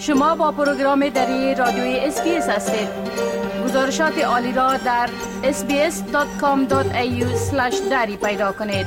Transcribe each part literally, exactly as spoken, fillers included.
شما با پروگرام دری رادیوی اس‌بی‌اس هستید. گزارشات عالی را در اس بی اس دات کام دات ای یو اسلش دری پیدا کنید.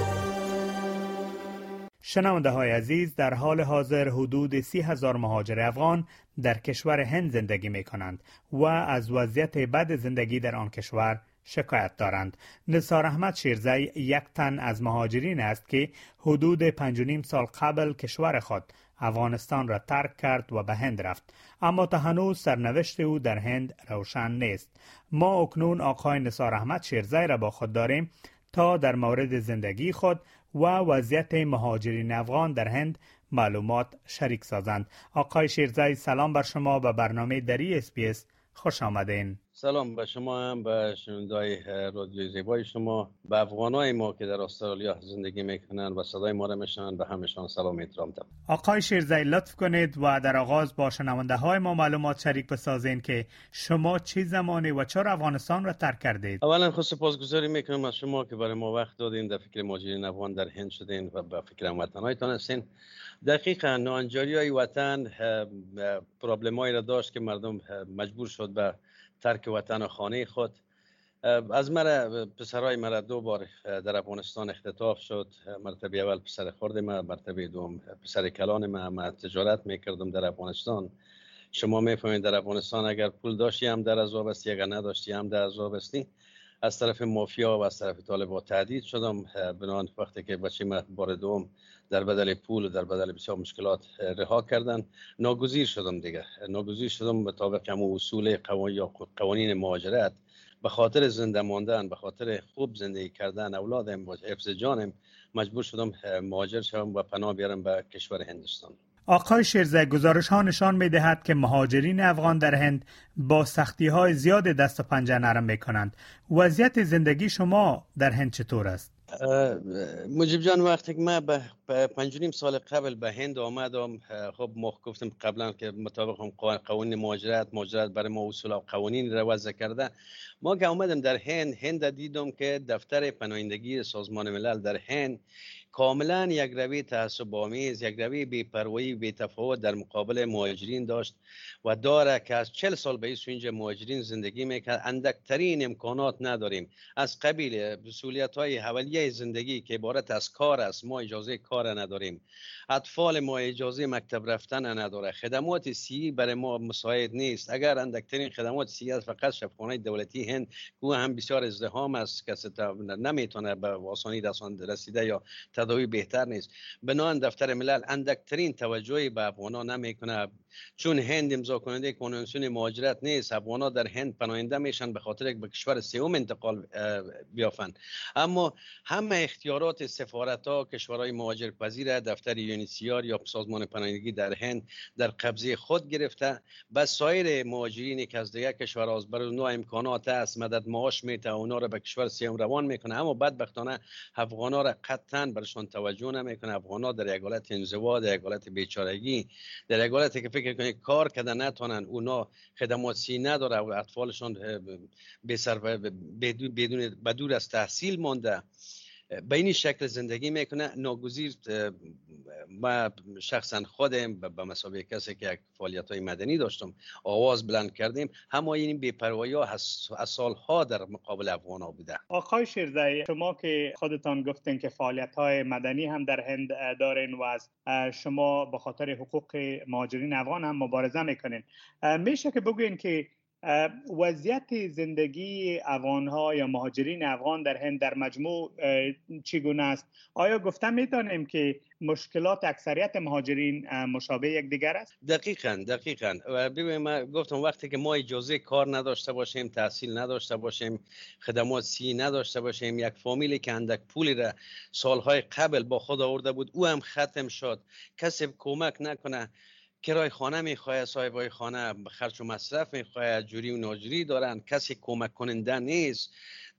شنونده های عزیز، در حال حاضر حدود سی هزار مهاجر افغان در کشور هند زندگی می کنند و از وضعیت بد زندگی در آن کشور شکایت دارند. نثار احمد شیرزی یک تن از مهاجرین است که حدود پنج و نیم سال قبل کشور خود افغانستان را ترک کرد و به هند رفت، اما تا هنوز سرنوشت او در هند روشن نیست. ما اکنون آقای نثار احمد شیرزی را با خود داریم تا در مورد زندگی خود و وضعیت مهاجرین افغان در هند معلومات شریک سازند. آقای شیرزی، سلام بر شما به برنامه دری اس‌بی‌اس خوش آمدین. سلام به شما هم، به شنونده‌های رادیوی زیبای شما، به افغانای ما که در استرالیا زندگی میکنن و صدای ما را میشنون، به همشان سلام و احترام دارم. آقای شیرزی، لطف کنید و در آغاز با شنونده های ما معلومات شریک بسازین که شما چه زمانی و چرا افغانستان را ترک کردید؟ اولا خود سپاسگزاری میکنم از شما که برای ما وقت دادین، در فکر مهاجرین افغان در هند شدین و به فکر هموطنایتان هستین. دقیقاً ناهنجاری های وطن پرابلمایی را داشت که مردم مجبور شد به ترک وطن و خانه خود. از مرا پسرای مرا دو بار در افغانستان اختطاف شد. مرتبه اول پسر خرد ما، مرتبه دوم پسر کلان ما. ما تجارت میکردم در افغانستان. شما میفهمید در افغانستان اگر پول داشتی هم در عذاب هستی، اگر نداشتی هم در عذاب هستی. از طرف مافیا و از طرف طالبان تهدید شدم. بنابراین وقتی که بچه ما بار دوم در بدل پول و در بدل بسیار مشکلات رها کردن، ناگزیر شدم دیگه. ناگزیر شدم مطابق همون اصول قوانین یا قوانین مهاجرت، به خاطر زنده ماندن، به خاطر خوب زندگی کردن اولادم و حفظ جانم، مجبور شدم مهاجر شدم و پناه بیارم به کشور هندوستان. آقای شیرزی، گزارش ها نشان می دهد که مهاجرین افغان در هند با سختی های زیاد دست و پنجه نرم می کنند. وضعیت زندگی شما در هند چطور است؟ مجیب جان، وقتی که من به پنج و نیم سال قبل به هند آمدم، خب ما گفتم قبلا که مطابق قوانین مهاجرت مهاجرت برای ما اصول و قوانین را وضع کرده. ما که آمدم در هند هند دیدم که دفتر پناهندگی سازمان ملل در هند کاملا یک روی تعصب آمیز، یک روی بی‌پروایی بی‌تفاوت در مقابل مهاجرین داشت و داره که از چهل سال به ایسو اینجا مهاجرین زندگی میکنند. اندکترین امکانات نداریم، از قبیل مسئولیت‌های اولیه زندگی که عبارت از کار است. ما اجازه کار نداریم، اطفال ما اجازه مکتب رفتن نداره، خدمات صحی برای ما مساعد نیست. اگر اندکترین خدمات صحی است فقط شفاخانه دولتی هند که هم بسیار ازدحام است، کسی نمیتونه به آسانی رسیده یا تداوی بهتر نیست. بنابراین دفتر ملل اندکترین توجهی به افغانا نمیکنه، چون هند امضا کننده کنوانسیون مهاجرت نیست. افغانا در هند پناهنده میشن به خاطر اینکه به کشور سوم انتقال بیافن. اما همه اختیارات سفارت ها، کشورهای مهاجرپذیر، دفتر یونیسیار یا سازمان پناهندگی در هند در قبضه خود گرفته. بس سایر مهاجرینی که از دیگر کشورها از برای نوع امکانات است، مدد معاش میته، اونا را به کشور سوم روان میکنه. اما بدبختانه افغانا را قطعا برشان توجه نمیکنه. افغانا در یک حالت انزوا، در یک حالت بیچارگی، در یک حالتی که فکر کنید کار کردن نتونن، اونا خدمات صحی نداره و اطفالشون به سر بدون بدون بدور از تحصیل مانده، به این شکل زندگی میکنه. ناگزیر ما شخصا خودم به مسابقه کسی که یک فعالیت‌های مدنی داشتم آواز بلند کردیم. همه این بی‌پروایی‌ها از سالها در مقابل افغان‌ها بوده. آقای شیرزی، شما که خودتان گفتین که فعالیت‌های مدنی هم در هند دارین و از شما به خاطر حقوق مهاجرین افغان هم مبارزه میکنین، میشه که بگوین که وضعیت زندگی افغان‌ها یا مهاجرین افغان در هند در مجموع چگونه است؟ آیا گفته می‌دانیم که مشکلات اکثریت مهاجرین مشابه یکدیگر است؟ دقیقاً دقیقاً ببین، من گفتم وقتی که ما اجازه کار نداشته باشیم، تحصیل نداشته باشیم، خدمات صحی نداشته باشیم، یک فامیلی که اندک پولی را سالهای قبل با خود آورده بود او هم ختم شد، کسی کمک نکنه، کرای خانه میخواه، صاحبای خانه خرج و مصرف میخواه، جوری و ناجوری دارن، کسی کمک کننده نیست.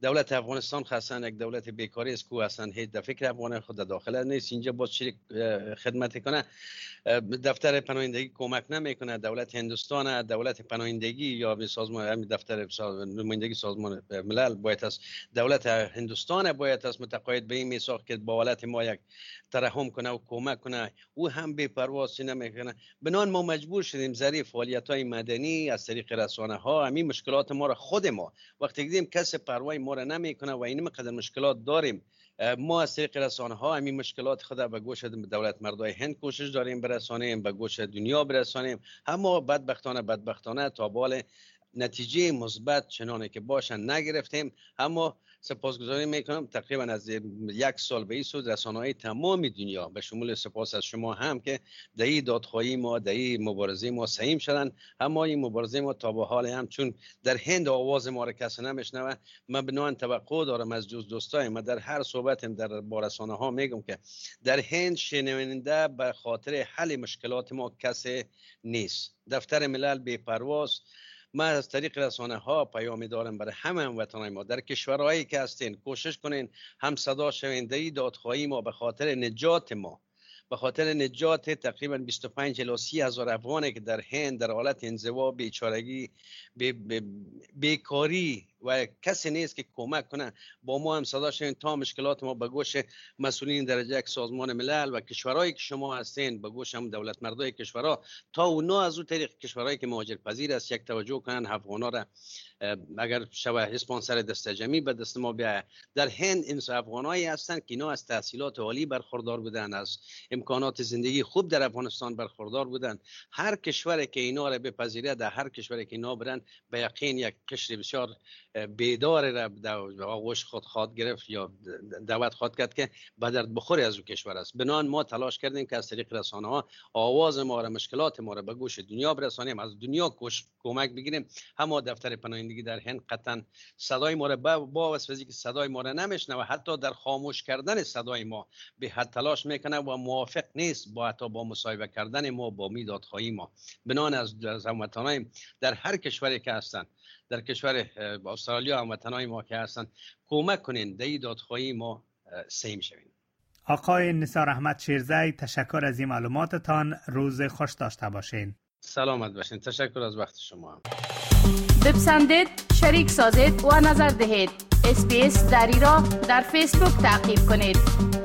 دولت افغانستان خاصن یک دولت بیکاری است که اصلا هیچ فکر افغان خود داخل نیست. اینجا باز چی خدمت کنه؟ دفتر پناهندگی کمک نمیکنه. دولت هندوستان، دولت پناهندگی یا به سازمان دفتر نمایندگی سازمان ملل باید است، دولت هندوستان باید است متقاعد به این میثاق که با ولایت ما یک ترحم کنه و کمک کنه، او هم بی پرواز نمیکنه. بنان ما مجبور شدیم ذریعه فعالیت‌های مدنی از طریق رسانه ها همین مشکلات ما را خود ما وقتی دیدیم کسی پروای ما را نمیکنه و این مقدار مشکلات داریم، ما از طریق رسانه ها همین مشکلات خود به گوش دولت مردای هند کوشش داریم برسانیم، به گوش دنیا برسانیم. اما بدبختانه بدبختانه تا بال نتیجه مثبت چنانه که باشن نگرفتیم. اما سپاسگزاری میکنم تقریبا از یک سال به این سود رسانه‌های تمام دنیا به شمول سپاس از شما هم که در این دادخواهی ما در این مبارزه ما سهیم شدن. اما این مبارزه ما تا به حال هم چون در هند آواز ما را کسی نمیشنوه، من بنان توقع دارم از جز دوستای ما در هر صحبتم در با رسانه ها میگم که در هند شنونده به خاطر حل مشکلات ما کسی نیست. دفتر ملل بی پرواز. ما از طریق رسانه ها پیامی دارم برای همه هموطنان ما در کشورهایی که هستین، کوشش کنین هم صدا شونده دادخواهی ما به خاطر نجات ما، به خاطر نجات تقریبا بیست و پنج الی سی هزار افغانی که در هند در حالت انزوا، بیچارگی، بیکاری و کسی نیست که کمک کنه، با ما هم صدا شوین تا مشکلات ما به گوش مسئولین درجه یک سازمان ملل و کشورهایی که شما هستین، به گوش هم دولت مردای کشورها، تا اونا از اون طریق کشورهایی که مهاجر پذیر است یک توجه کنن افغانا را اگر شبه اسپانسر دست جمعی به دست ما بیاید. در هند این افغانایی هستن که اینا از تحصیلات عالی برخوردار بودن، از امکانات زندگی خوب در افغانستان برخوردار بودن. هر کشوری که اینا را بپذیره، در هر کشوری که اینا برن، به یقین یک قشر بسیار بیدار را در آغوش خود خواد گرفت یا دعوت خواد کرد که به درد بخوری از اون کشور است. بنان ما تلاش کردیم که از طریق رسانه ها آواز ما را، مشکلات ما را به گوش دنیا برسانیم، از دنیا کمک بگیریم. اما دفتر پناهندگی در هند قطعا صدای ما را با واسطه که صدای ما را نمیشنه و حتی در خاموش کردن صدای ما به حد تلاش میکنه و موافق نیست با حتی با مصاحبه کردن ما با میدادخواهی ما. بنان از هموطنان در هر کشوری که هستن، در کشور استرالیا هموطنان ما که هستن، کمک کنین در دادخواهی ما سهیم شوین. آقای نثار احمد شیرزی، تشکر از این معلوماتتان. روز خوش داشته باشین. سلامت باشین. تشکر از وقت شما. بپسندید، شریک سازید و نظر دهید. اس بی اس دری را در فیسبوک تعقیب کنید.